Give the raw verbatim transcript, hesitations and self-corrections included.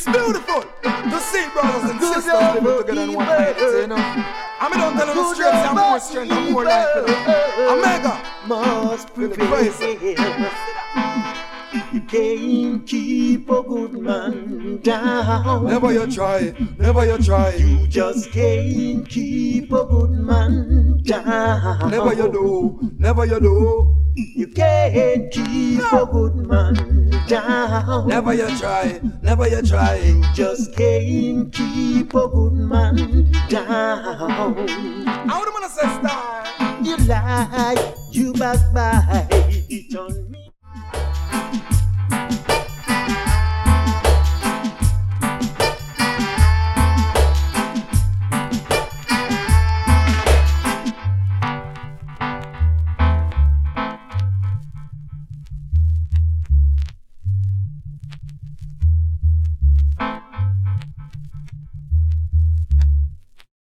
It's beautiful to see brothers and sisters living together in one night, you know. I mean, don't tell them the strength, I'm more strength, I'm more life. Omega must prevail. You can't keep a good man down. Never you try, never you try. You just can't keep a good man down. Never you do, never you do. You can't keep no. a good man down. Never you try, never you try. You just can't keep a good man down. I would wanna say star. You lie, you backbite on